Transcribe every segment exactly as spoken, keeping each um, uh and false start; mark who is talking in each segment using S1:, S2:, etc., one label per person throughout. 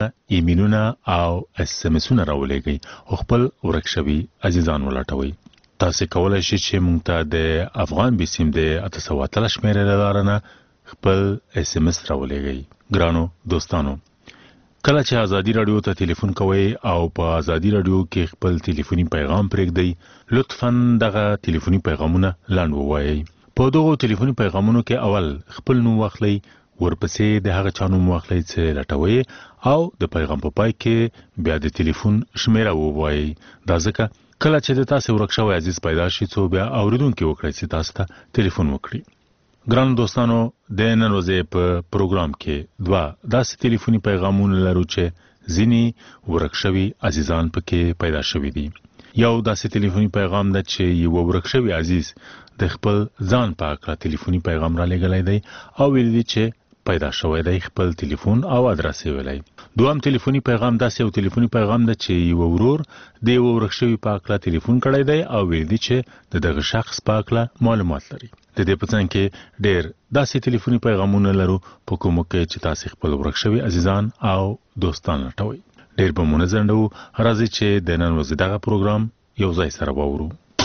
S1: ایمیلونه او اس ام اسونه راولېږئ او خپل ورک شوي عزیزان ولټوئ. تاسو کولای شئ چې موږ ته د افغان بیسیم د اته سوه اتلس شمېرې له لارې نه خپل اس ام اس راولېږئ. ګرانو دوستانو، کله چې ازادي راډیو ته ټلیفون کوئ او په ازادي راډیو کې خپل ټلیفوني پیغام پرېږدئ، لطفاً دغه ټلیفوني پیغامونه لنډ ووایئ. په دغو ټلیفوني پیغامونو کې اول خپل نوم واخلئ، ورپسې د هغه چا نوم واخلئ چې لټوئ او د پیغام په پای کې بیا د ټلیفون شمیره ووایئ. دا ځکه کله چې د تاسو ورک شوی عزیز پیدا شي څو بیا اوریدونکي وکړي چې تاسو ته ټلیفون وکړي. ګرانو دوستانو، د نن ورځې په پروګرام کې دوه داسې ټلیفوني پیغامونه لرو چې ځینې ورک شوي عزیزان پکې پیدا شوي دي. یو داسې ټلیفوني پیغام ده چې یو ورک شوی عزیز د خپل ځان په اړه ټلیفوني پیغام را لېږلی دی او ویل دي چې پیدا شوی دی، خپل ټلیفون او ادرس یې ویلی. دوهم ټلیفوني پیغام داسې یو ټلیفوني پیغام ده چې یو ورور د یو ورک شوي په اړه ټلیفون کړی دی او ویل دي چې د دغه شخص په اړه معلومات لري. د دې په څنګ کې ډېر داسې ټلیفوني پیغامونه لرو په کومو کې چې تاسو خپل ورک شوي عزیزان او دوستان لټوئ. ډېر به مو نه ځنډوو، راځئ چې د نن ورځې دغه پروګرام یو ځای سره واورو.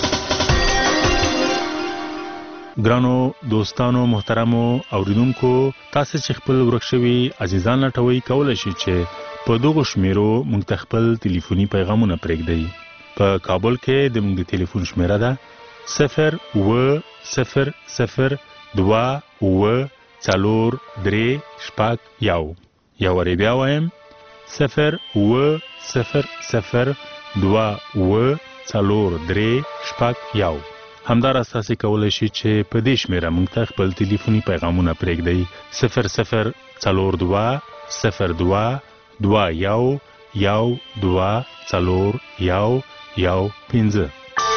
S1: ګرانو دوستانو، محترمو اوریدونکو، تاسو چې خپل ورک شوي عزیزان لټوئ، کولی شئ چې په دغو شمیرو موږ ته خپل ټلیفوني پیغامونه پرېږدئ. په کابل کې د موږ د ټلیفون شمیره ده صفر اوه صفر صفر دوه اوه څلور درې شپږ یو. یو وارې بیا وایم، صفر اوه صفر صفر دوه اوه څلور درې شپږ یو. همداراز تاسو کولی شئ چې په دې شمیره موږ ته خپل ټلیفوني پیغامونه پرېږدئ. صفر صفر څلور دوه صفر دوه دوه یو یو دوه څلور یو یو پنځه.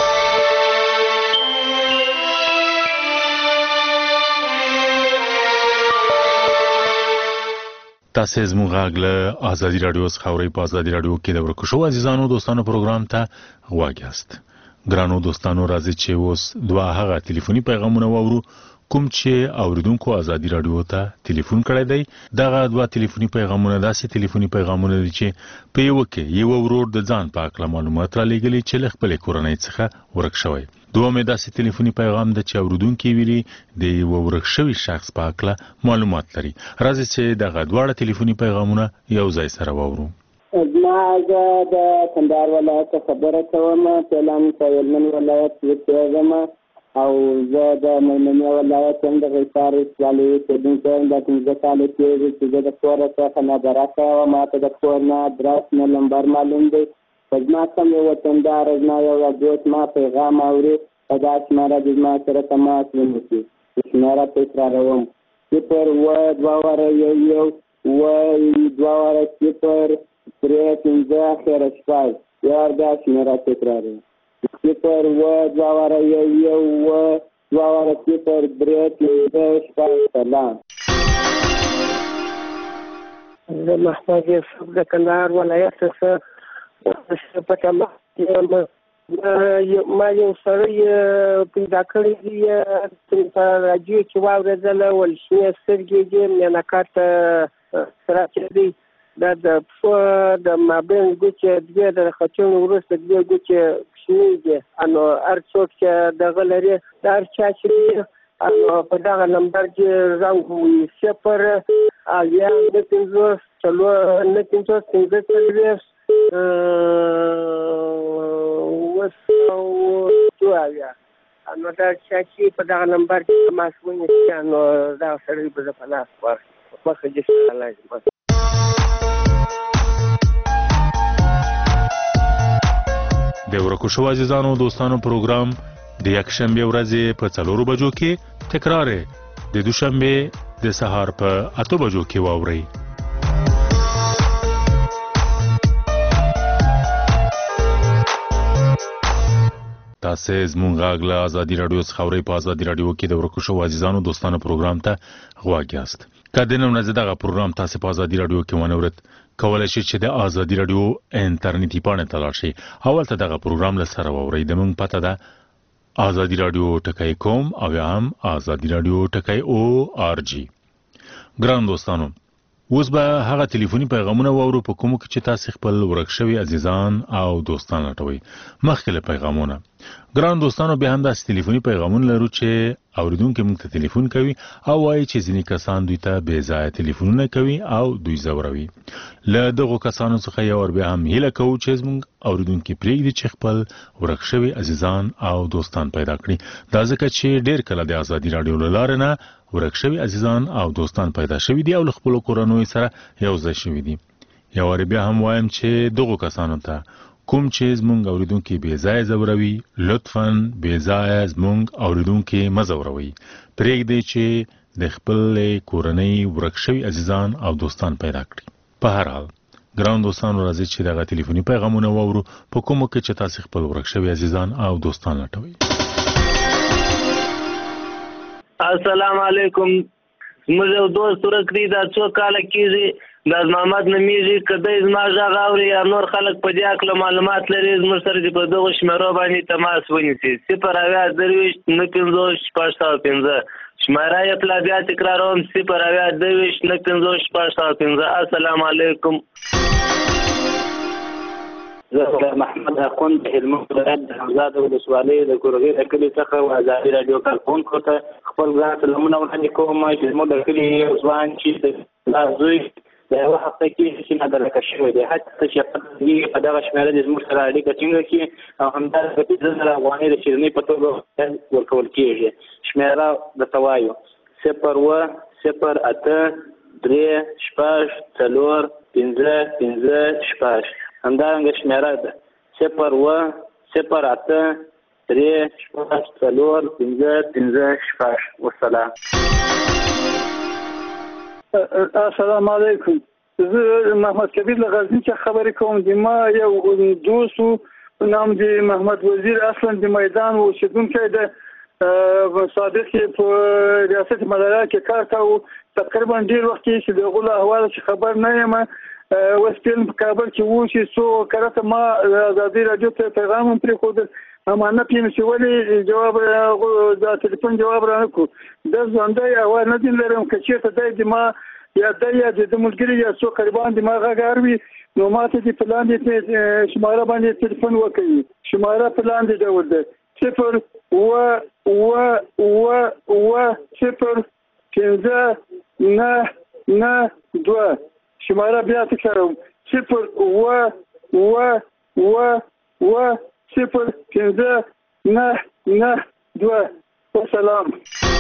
S1: تاسو زموږ غږ له ازادي راډیو څخه اورئ. په ازادي راډیو کې د ورکو شوو عزیزانو دوستانو پروګرام ته غوږ یاست. ګرانو دوستانو، راځي چې اوس دوه هغه ټلیفوني پیغامونه واورو کوم چې اوریدونکو ازادي راډیو ته ټلیفون کړی دی. دغه دوه ټلیفوني پیغامونه داسې ټلیفوني پیغامونه دي چې په یو کې یو ورور د ځان په اړه معلومات را لېږلي چې له خپلې کورنۍ څخه ورک شوی. دوم داسې ټلیفوني پیغام ده چې اوریدونکي ویلي د یو ورک شوي شخص په اړه معلومات لري. راځي چې دغه دواړه ټلیفوني پیغامونه یو ځای سره واورو.
S2: زما زه د کندهار ولایت خبره کوم. فعلا په هلمند ولایت کې اوسېږم او زه د میمنې ولایت یم، د غیصار ولسوالۍ اوسېدونکی یم. دا پنځه کاله کېږي چې زه د کوره څخه نابرابره یم. ما ته د کور نه ادرس نه نمبر معلوم دی. په زما کوم یو وطندار زما یو دوست ما پیغام اوري، په دا شمېره د زما سره تماس ونیسي. شمېره تکراروم: صفر اوه دوه واره یو یو اوه دوه واره صفر درې پنځه اخره شپږ. یو بیا شمېره تکراروم: صفر اوه دوه واره یو یو اوه دوه واره صفر درې پنځه شپږ. سلام،
S3: زه محمد یوسف د کندهار ولایت څخه په تماس یم. ما یو سړی پیدا کړی دی په راډیو کې واورېدله، ول شنې سترګې دي، مینهکار ته سره چې دی دا د پښو د مابین ګوتې دوې د خچونو وروسته دوې ګوتې شنې دي. نو هر څوک چې دغه لري، د هر چا چې په دغه نمبر کې زنګ ووهي: صفر اویا نه پنځوس څلور نه پنځوس پنځه څلوېښت اووه سوه دوه اویا. نو دا چا چې په دغه نمبر کې تماس ونیسي، نو دغه سړی به زه په لاس واخلم. مخه دې ښه لازم.
S1: د ورکو شوو عزیزانو دوستانو پروګرام د یکشنبې ورځې په څلورو بجو کې تکرار د دوشنبې د سهار په اتو بجو کې واورئ. تاسو زموږ غږ له ازادي راډیو څخه اورئ. په ازادي راډیو کې د ورکو شوو عزیزانو دوستانو پروګرام ته غوږ یاست. که د نن ورځې دغه پروګرام تاسو په ازادي راډیو کې ونه اورئ، کولی شئ چې د ازادي راډیو انټرنیټي پاڼې ته لاړ شئ او هلته دغه پروګرام له سره واورئ. د موږ پته ده ازادي راډیو ټکی کوم او یا هم ازادي راډیو ټکی او آر جی. ګران دوستانو، اوس به هغه ټلیفوني پیغامونه واورو په کومو کې چې تاسو خپل ورک شوي عزیزان او دوستان لټوي. مخکې له پیغامونه ګران دوستانو بیا هم داسې ټلیفوني پیغامونه لرو چې اوریدونکو موږ ته ټلیفون کوي او وایي چې ځینې کسان دوی ته بې ځایه ټلیفونونه کوي او دوی ځوروي. له دغو کسانو څخه یو ور بیا هم هیله کوو چې موږ اوریدونکو پرېږدي چې خپل ورک شوي عزیزان او دوستان پیدا کړي. دا ځکه چې ډېر کله د ازادي راډیو له لارې نه ورک شوي عزیزان او دوستان پیدا شوي دي او له خپلو کورنیو سره یو ځای شوي دي. یو ور بیا هم وایم چې دغو کسانو ته کوم چې زمونږ اوریدونکي بې ځایه ځوروي لطفاً بې ځایه زمونږ اوریدونکي مه ځوروئ. پرېږدئ چې د خپلې کورنۍ ورک شوي عزیزان او دوستان پیدا کړي. په هر حال ګران دوستانو راځئ چې دغه ټلیفوني پیغامونه واورو په کومو کې چې تاسو خپل ورک شوي عزیزان او دوستان لټوئ.
S4: السلام علیکم. زموږ یو دوست ورک دی دا څو کاله کېږي دا محمد نومیږي. که دی زما غږ اوري یا نور خلک په دې هکله معلومات لري زموږ سره دې په دغو شمېرو باندې تماس ونیسي. صفر اویا درویشت نهه پنځوس شپږ سوه پنځه. شمېره یې پلا بیا تکراروم صفر اویا درویشت نهه پنځوس شپږ سوه پنځه. السلام علیکم.
S2: زه محمد اخوند د هلمند ولایت د حمزه ولسوالۍ د ګورغي د کلي څخه و ازادي راډیو کارکوونکو ته خپل ګران سلامونه وړاندې کوم چې زموږ د کلي یو ځوان چې د لا زوی د یوه هفته کې چې نادرکه شوی دی حتی چې په دغه شمېره د زموږ سره اړیکه ټینګه کړي او همدارنګه پنځه زره افغانۍ د شیرینۍ په توګه ورکول کېږي. شمېره درته وایو صفر اووه صفر اته درې شپږ څلور پنځه پنځه شپږ. همدارنګه شمېره ده صفر اووه صفر اته درې شپږ څلور پنځه پنځه شپږ. والسلام.
S3: السلام علیکم. زه محمد کبیر له غزني څخه خبرې کوم. د ما یو دوست و نام د محمد وزیر اصلا د میدان اوسېدونکی دی صادق په ریاست مدارا کې کار کوي. تقریبا ډېر وخت چې د هغو له احوالو چې خبر نه یم. اوس فلم په کابل کې و چې څو کرته ما ازادي راډیو ته پیغام هم پرېښود اما نه پوهېږم چې ولې جواب د تلیفون جواب رانه کړو. دا ژوندی احوال نه دین لرم که چېرته دی د ما یا دی یا د ده ملګري یا څو قریبان د ما غږ اروي نو ما ته د په لاندې شماره باندې تلیفون وکوي. شماره په لاندې ډول ده صفر اووه اووه اووه اووه صفر پنځه نهه نهه دوه. شماره بیا تکراروم صفر اووه اووه اووه اووه صفر پنځه نهه نهه دوه. والسلام.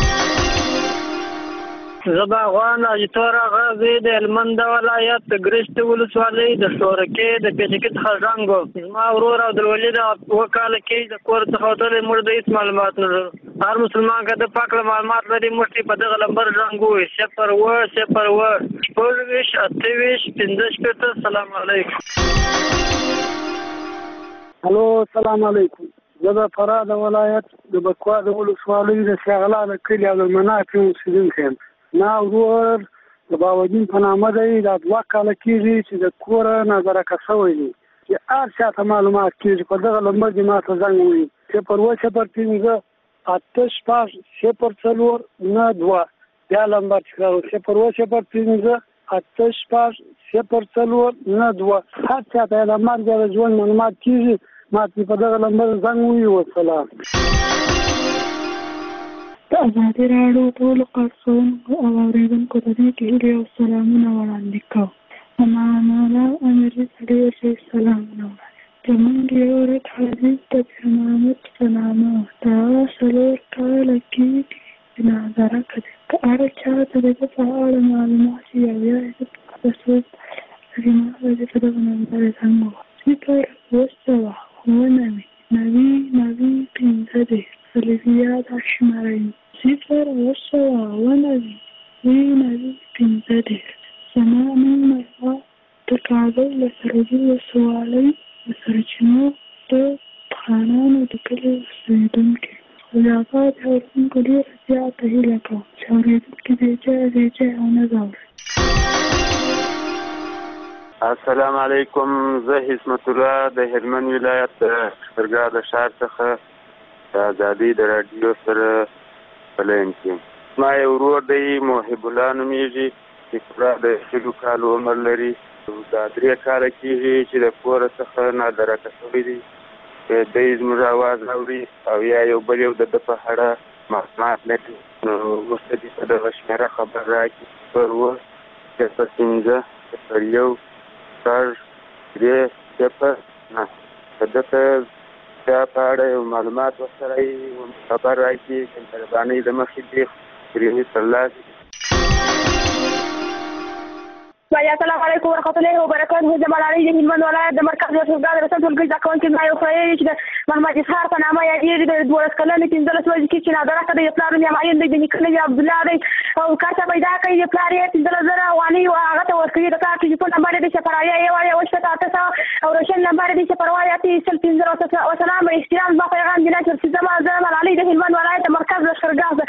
S4: زه باغوان اجتور غازي د هلمند ولایت د ګرشت ولسوالۍ د شورکې د پیچکي څخه زنګ وم. زما ورور عبدالولي د اوه کاله کې د کور څخه وتلی موږ د هېڅ معلومات نه لرو. هر مسلمان که د پاک له معلومات لري موږ ته په دغه نمبر زنګ ووایي صفر اووه صفر اووه شپږ ویشت اته ویشت پنځه شپېته. السلام علیکم.
S3: الو السلام علیکم. زه د فراه د ولایت د بکوا د ولسوالۍ د شغلا د کلي او د مناقې اوسېدونکی یم. ما ورور د باودین په نامه دی. دا دوه کاله کېږي چې د کوره نظرکه شوی دی چې هر چا ته معلومات کېږي په دغه نمبر دې ما ته زنګ ووایي صفر اووه صفر پنځه اته شپږ صفر څلور نهه دوه. بیا نمبر تکرارو صفر اووه صفر پنځه اته شپږ صفر څلور نهه دوه. هر چا ته د مرګ د ژوند معلومات کېږي ما ته په دغه نمبر زنګ ووایي. والسلام.
S5: د ازادي راډیو ټولو کارکوونکو او اورېدونکو ته دې کې هیلې او سلامونه وړاندې کوم. اماناله امري ډېر ډېر سلامونه وړاندې. زموږ یو ورځ حدیث د پیر محمد په نامه دا څلور کاله کېږي چې نظرکه دی. که هر چا ته د ده په اړه معلومات وي او یا یې په خصوص لري ما به دې په دغه نمبر زنګ ووهم صفر اووه سوه اووه نوي نوي نوي پنځه دېرش. صلیبیا دا شماره یي صفر اووه سوه اووه نوي نوي نوي پنځه دېرش. زما نوم مروا د کابل له سروبي ولسوالۍ د سرچینو د خانانو د کلي اوسېدونکی یم. د آباد اورېدونکو ډېره زیاته هیله کوم چې اورېدونکي بې ځایه بې ځایه ونه ځوروي.
S6: السلام علیکم. زه حسمت الله د هلمند ولایت د شکرګاه د ښار څخه د ازادۍ د راډیو سره په لاین کې. ما یو ورور دی محب الله نومیږي. چې پوره د شلو کالو عمر لري. دا درې کاله کېږي چې د کوره څخه نادرکه شوی دی. دی زموږ اواز اوري او یا یو بل یو د ده په اړه معلومات لري. نو وروسته دې ته دغه شمېره خبر راکړي صفر اووه صفر پنځه صفر یو شپږ درې صفر نه. که ده ته بیا په اړه یو معلومات ورسره وي خبر راکړي که مهربانۍ له مخې دې پرېمي ترلاسه کړي.
S7: السلام علیکم ورحمۃ اللہ وبرکاتہ. جمال علی د هلمند ولایت د مرکز ورشفګاه د رسنټ ټولګي زده کوونکي زما یو خویی چې د محمد اسحاق په نامه یادېږي د دولس کلنې پنځلس ورځې کې چې نادرکه دی. د پلار نوم یې معین دی، د نیکه نوم یې عبدالله دی او کار ته پیدا کوي. د پلار یې پنځلس زره افغانۍ هغه ته ورکوي. د پلار ټلیفون نمبر یې دی صفر اویا یو اویا اووه شپېته اته سوه او روشن نمبر یې دی صفر اوه اته سل پنځه وسلام. احترام زما پیغام دی چې زما جمال علی د هلمند ولایت د مرکز ورشفګاه.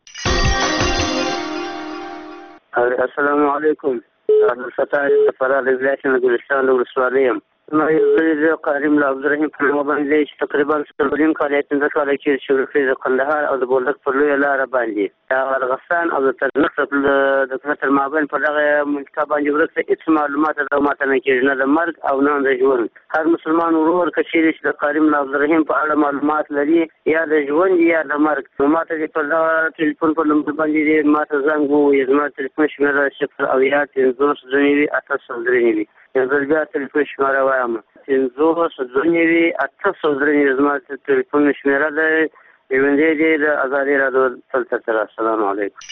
S8: السلام علیکم. عبدالفتاح فرار د ولایت نه ګلستان د ولسوالۍ یم. زما یو زوی دی قاري ملا عبدالرحیم په نامه باندې دی چې تقریبا څلور نیم کال یا پنځه کاله کې شروع کړي د کندهار او د بولدک پر لویه لاره باندې د ارغستان او د ترنک د کفر مابین په دغه منطقه باندې ورسته هېڅ معلومات د ماته نه کېږي، نه د مرګ او نه د ژوند. هر مسلمان ورور که چېرې چې د قاري ملا عبدالرحیم په اړه معلومات لري یا د ژوند یا د مرګ، نو ماته دې په دغه ټلیفون په نمبر باندې دې ماته زنګ ووایي. زما ټلیفون شمېره صفر اویا پنځوس دوه نوي اته سل درې نوي. یو ځل بیا ټلیفون شمېره وایم پنځوس دوه نوي اته سل درې نوي زما ټلیفون شمېره ده. ژوندی دی د ازادي راډیو دلته سره. السلام علیکم.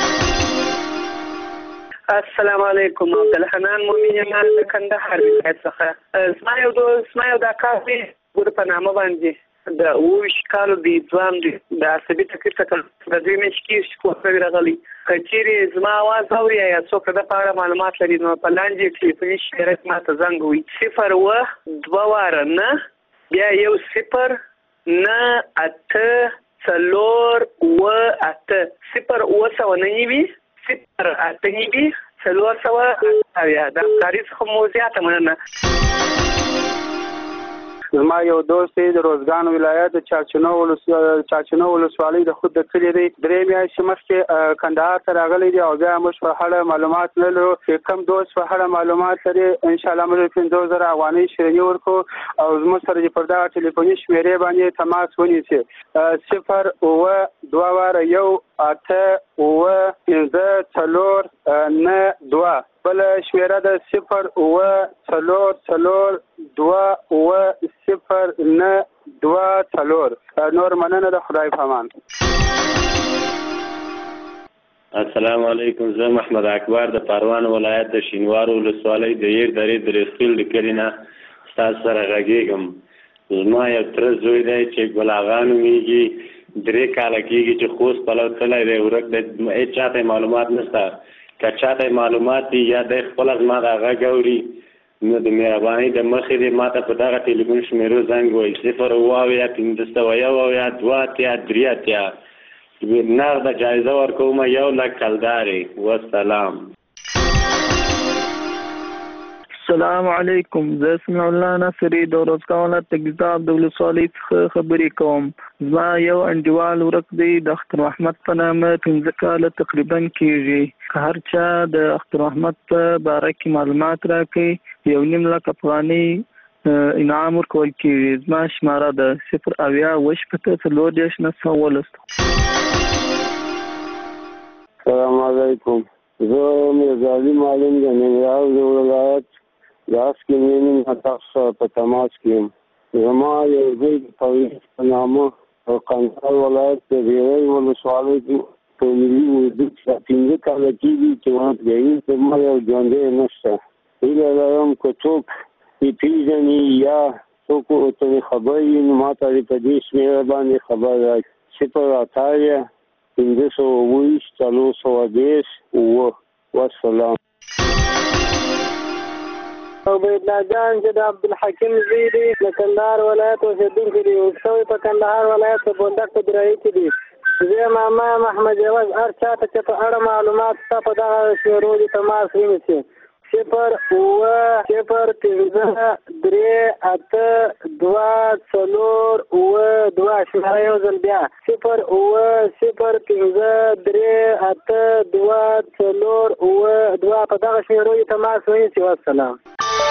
S9: السلام علیکم. عبدالحنان مومن یم د کندهار ولایت څخه. زما یو دوست زما یو دا کار دی ګوره په نامه باندې د اووه ویشت کالو دی ځوان دی د عصبي تکلیف څخه د دوی میاشتې کېږي چې کوه نوي راغلی. که چېرې زما اواز اوري یا څوک د په اړه معلومات لري نو په لاندې ټلیفوني شمېره کې ماته زنګ ووایي صفر اووه دوه واره نه بیا یو صفر نه اته څلور اووه اته صفر اووه سوه نه نوي صفر اته نوي څلور سوه اویا. د همکارۍ څخه مو زیاته مننه.
S10: زما یو دوست دی د روزګان ولایت د چارچنو چارچنو ولسوالۍ د خود د کلي دی. درې میاشتې مخکې کندهار ته راغلی دی او بیا موږ په اړه معلومات نه لرو. چې کوم دوست په اړه معلومات لري انشاءالله موږ پنځوس زره افغانۍ شیریني ورکړو او زموږ سره چې پر دغه ټلیفوني شمېرې باندې تماس ونیسي صفر اووه دوه واره یو اته اووه پنځه څلور نه دوه. بله شمېره ده صفر اووه څلور څلور دوه اووه صفر نه دوه څلور. نور مننه د خدای په امان.
S11: السلام علیکم. زه محمد اکبر د پروان ولایت د شینوارو ولسوالۍ د ییر درې د رسخیل د کلي نه ستاسو سره غږېږم. زما یو تره زوی دی چې ګل اغا نومېږي. درې کاله کېږي چې خوست پلو تللی دی ورک دی. هېڅ چاته معلومات نشته. که چاته معلومات دي یا دی خپله زما د غږ اوري نو د مهربانۍ د مخې دې ماته په دغه ټلیفون شمېرو زنګ ووایي صفر اووه اویا پنځه سوه یو اویا دوه اتیا درې اتیا. نغده جایزه ورکوم یو لک کلدارې. والسلام.
S12: السلام علیکم. زه سمیع الله ناصري د روزګان ولایت د ګیزاب د ولسوالۍ څخه خبرې کوم. زما یو انډیوال ورک دی د اختر محمد په نامه پنځه کاله تقریبا کېږي. که هر چا د اختر محمد په باره کې معلومات راکړي یو نیم لک افغانۍ انعام ورکول کېږي. زما شماره ده صفر اویا اووه شپېته څلور دېرش نهه سوه اوولس.
S13: السلام علیکم. زه میرزا علي معلم د ننګرهار د ولایت د اسکي مینم نه تاسو سره په تماس کې یم. زما یو زوی د توحید په نامه په کندهار ولایت د ریوی ولسوالۍ کې په ملي اردو کې پنځه کاله کېږي چې ونه پوهېږي. زما یو ژوندی نشته. هیله لرم که څوک یې پېژني یا څوک ورته خبر وي نو ما ته په دې شمېره باندې خبر راکړي صفر اته اویا پنځه سوه اووه ویشت څلور سوه دېرش اووه. والسلام.
S14: عبیدالله جان چې د عبدالحکیم زوی دی د کندهار ولایت اوسېدونکی دی. اوسوی په کندهار ولایت په بولدک په درایي کې دی. زه ماما محمد جواز هر چاته چې په اړه معلومات شته په دغه شمېرو دې تماس ونیسي صفر اوه صفر پنځه درې اته دوه څلور اوه دوه اشماره یو ځل بیا صفر اوه صفر پنځه درې اته دوه څلور اوه دوه په دغه شمیرو یې تماس ونیسئ. والسلام.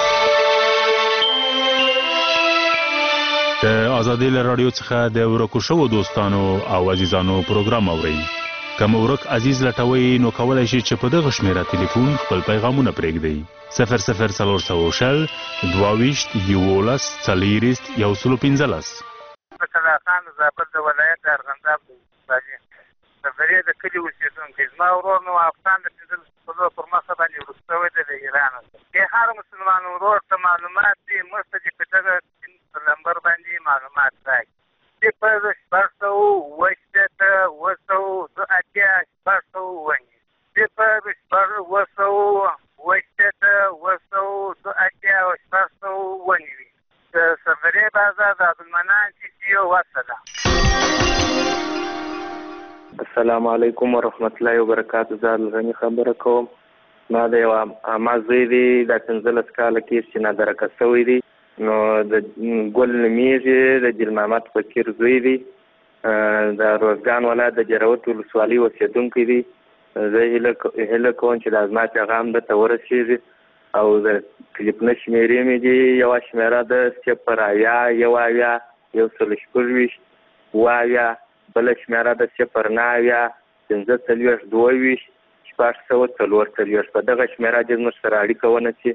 S1: د ازادي له رادیو څخه د ورکو شوو دوستانو او عزیزانو پروګرام اورئ. که مو ورک عزیز لټوئ نو کولی شئ چې په دغه شمیره تلیفون خپل پیغامونه پرېږدئ. صفر صفر څلور سوه شل دوه ویشت یولس څلېرویشت یو سل پنځلس.
S15: فتح خان د زابل د ولایت د ارغنداب ولسوالۍ د فرید د کلي اوسېدونکی. زما ورور نو افغان د پنځلسو کلونو پر مخه باندې وروسته شوی دی د ایران. د هر مسلمان ورور ته معلومات دي موږ ته چې په دغه نمبر باندې معلومات راکړي. صفر شپږ سوه اووه شپېته اووه سوه دوه اتیا شپږ سوه اووه نوي صفر شپږ اووه سوه اووه شپېته اووه سوه دوه اتیا شپږ سوه اووه نوي. د صفري بازار د عبدالمنان چیچي. والسلام.
S16: السلام علیکم ورحمت الله وبرکاتو. زه الغني خبره کوم. ما د یو عامه زوی دی د پنځلس کاله کې چې نادرکه شوی دی. نو د ګل نومیږي د جل محمد فقیر زوی دی. د روزګان ولایت د جروت ولسوالۍ اوسېدونکی دی. زه هیله کوم چې د زما پیغام درته ورسېږي او د تلیفون شمېرې مې دي یوه شمېره ده صفر اویا یو اویا یو سل شپږویشت اووه اویا بله شمېره ده صفر نهه اویا پنځه څلوېښت دوه ویشت شپږ سوه څلور څلوېښت. په دغه شمېره دې زموږ سره اړیکه ونیسي.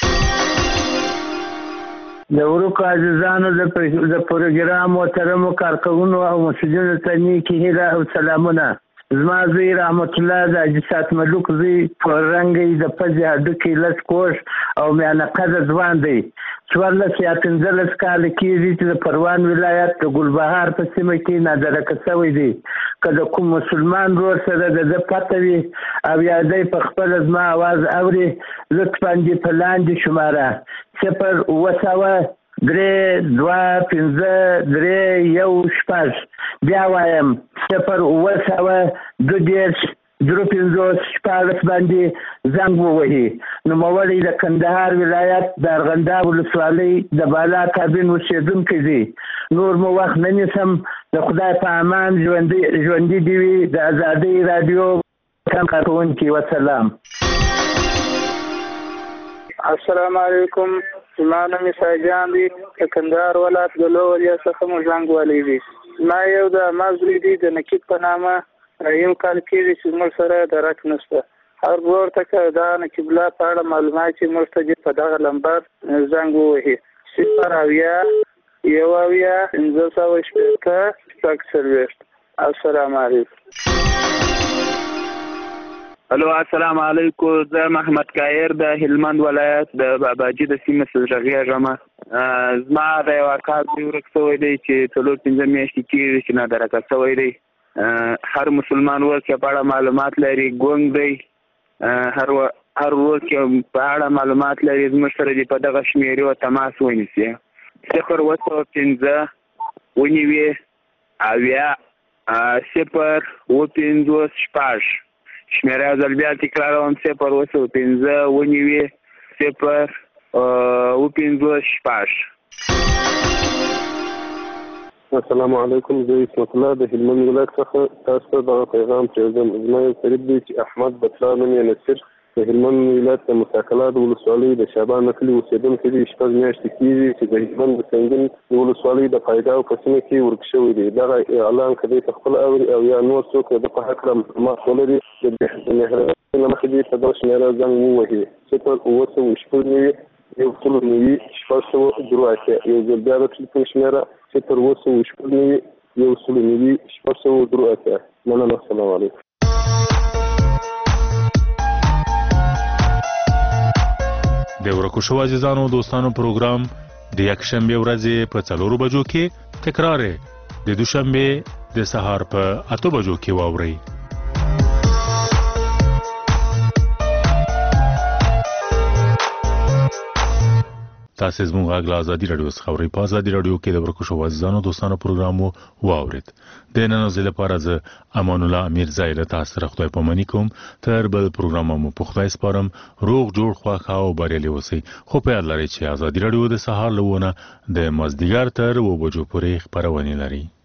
S17: د ورکو عزیزانو د پروګرام محترمو کارکوونکو او مسؤلینو ته نیکې هیله او سلامونه. زما زوی رحمت الله د حاجي سات ملوک زوی په رنګ یې د پزې هډوکي لس کوږ او میانه قده ځوان دی. څوارلس یا پنځلس کاله کېږي چې د پروان ولایت د ګلبهار په سیمه کې نادرکه شوی دی. که د کوم مسلمان ورور سره د ده پته وي او یا دی په خپله زما اواز اوري لطفا دې په لاندې شماره صفر اووه سوه درې دوه پنځه درې یو شپږ بیا وایم صفر اووه سوه دوه دېرش درې پنځوس شپاړس باندې زنګ ووهي. نوموړی د کندهار ولایت د ارغنداب ولسوالۍ د بالا کابین اوسېدونکی دی. نور مو وخت نه نیسم. د خدای په امان ژوندي دې وي د ازادۍ راډیو کارکوونکي. والسلام.
S14: السلام علیکم. زما نوم عیسی جان دی. د کندهار ولایت د لو ولایت څخه مو زنګ وهلی دی. ما یو د عامه زوی دی د نقیب په نامه یو کال کېږي چې زموږ سره درک نشته. هر ورور ته که دا نقیب الله په اړه معلومات چې موږ ته دې په دغه لمبر زنګ ووهي صفر اویا یو اویا پنځه سوه شپېته شپږ څلوېښت. السلام علیکم.
S12: الو السلام علیکم. زه محمد کایر د هلمند ولایت د باباجي د سیمې څخه غږیږم. زما د یو اکا زوی ورک شوی دی چې څلور پنځه میاشتې کېږي چې نادرکه شوی دی. هر مسلمان ورور چې په اړه معلومات لري ګونګ دی. هر هر ورور چې په اړه معلومات لري زموږ سره دې په دغه شمېرې تماس ونیسي. صفر اووه سوه پنځه اووه نوي اویا صفر اووه پنځوس شپږ شمېره یو ځل بیا تکراروم صفر اووه سوه پنځه اووه نوي صفر اووه پنځوس شپږ.
S13: السلام علیکم. زه عصمت الله د هلمند ولایت څخه تاسو ته دغه پیغام پرېږدم. زما یو قریب دی چې احمد بطلا نوم یې نصیر د هلمند ولایت د مساکلات ولسوالۍ د شعبان کلي اوسېدونکی دی. شپږ میاشتې کېږي چې د هلمند د سنګین د ولسوالۍ د پایګاو په سیمه کې ورک شوی دی. دغه اعلان که دی په خپله اوري او یا نور څوک د په هکله معلومات ولري د مهربانۍ له مخې دې په دغه شمېره زنګ ووهي صفر اووه سوه شپږ نوي یو سل نوي شپږ سوه دوه اتیا. یو ځل بیا د ټلیفون شمېره صفر اووه سوه شپږ نوي یو سل نوي شپږ سوه دوه اتیا. مننه. السلام علیکم.
S1: د ورکو شو عزیزانو دوستانو پروګرام د یکشنبه ورځې په څلورو بجو کې تکرار د دوشنبه د سهار په اته بجو کې واوري. تاسو زموږ غږ له ازادي رادیو څخه اورئ. په ازادي رادیو کې د ورکو شو ځانو دوستانو پروګرامو واورید. د نن ورځې لپاره زه امان الله امیر زایله تاسو سره خدای پاماني کوم. تر بل پروګرام مو په خدای سپارم. روغ جوړ خواخا او بریالي اوسئ. خو په یاد لرئ چې ازادي رادیو د سهار له ونه د مازدیګر تر و بجو پورې خبرونه لري.